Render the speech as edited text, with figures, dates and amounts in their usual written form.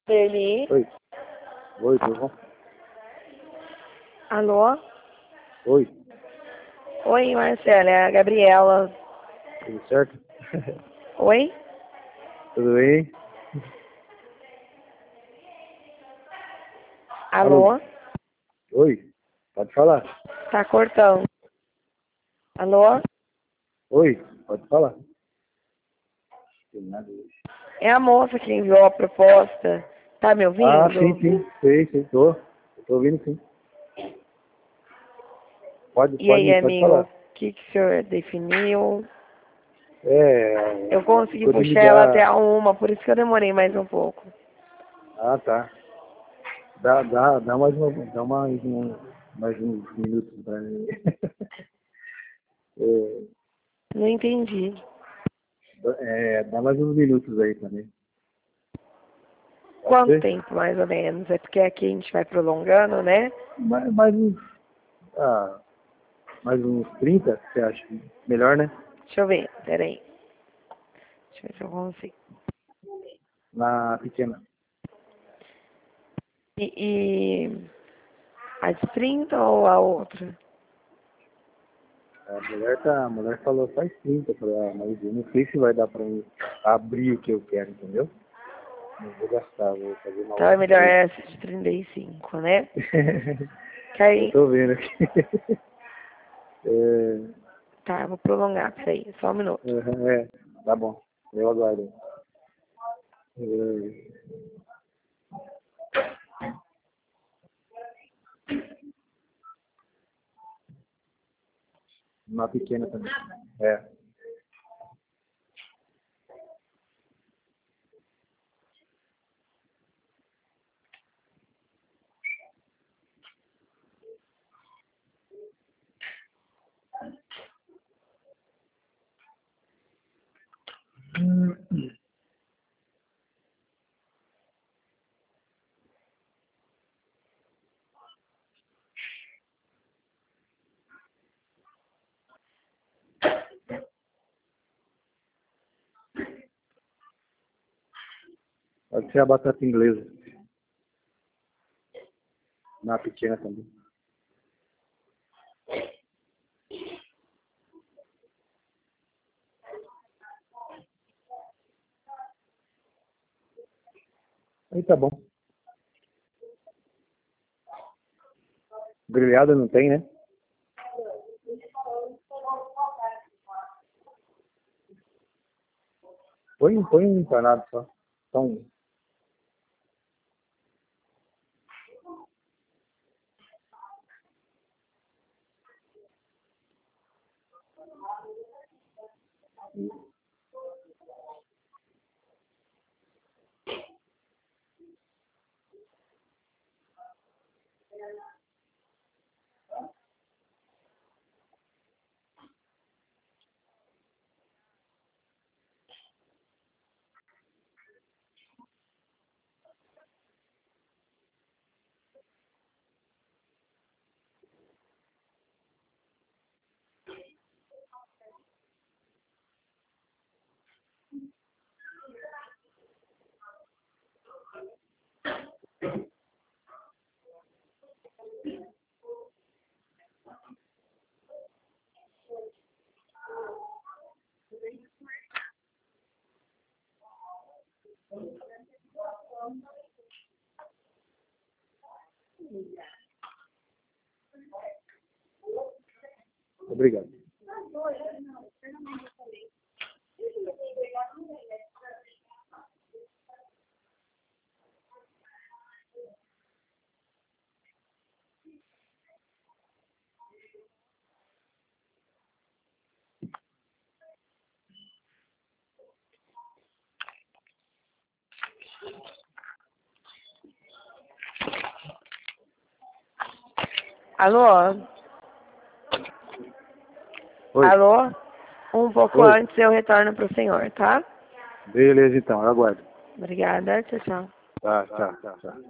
Ele. Oi. Oi, tudo bom? Alô? Oi, Oi, Marcela, é a Gabriela. tudo certo? Oi? Tudo bem? Alô? Oi, pode falar. Tá cortando. Alô? Oi, pode falar. Tem nada hoje. É a moça que enviou a proposta. Tá me Ah, ouvindo? sim, sei, tô ouvindo sim. Pode, E aí, pode amigo, falar. o que o senhor definiu? É, Eu consegui ficou de puxar ela até ligar. a 1, por isso que eu demorei mais um pouco. Ah, tá. Dá mais uns minutos pra mim. Não entendi. Dá mais uns minutos aí também. Pode Quanto ser? tempo, mais ou menos? É porque aqui a gente vai prolongando, né? Mais uns, ah, mais uns 30, você acha? Melhor, né? Deixa eu ver, peraí. Deixa eu ver se eu consigo. Na pequena. E a de 30 ou a outra? A mulher falou faz 30 pra ela, mas eu não sei se vai dar pra mim abrir o que eu quero, entendeu? Não vou gastar, vou fazer uma Então é outra melhor coisa. essa de 35, né? Que Eu aí, tô vendo aqui. É, tá, eu vou prolongar, peraí, só um minuto. tá bom, eu aguardo. É, uma pequena também. É. Pode ser a batata inglesa. Na pequena também. Aí tá bom. Grelhada não tem, né? Põe um empanado só. Só um. Obrigado. Alô? Oi. Alô? Um pouco Oi. antes eu retorno pro senhor, tá? Beleza então, eu aguardo. Obrigada, tchau, tchau. Tá.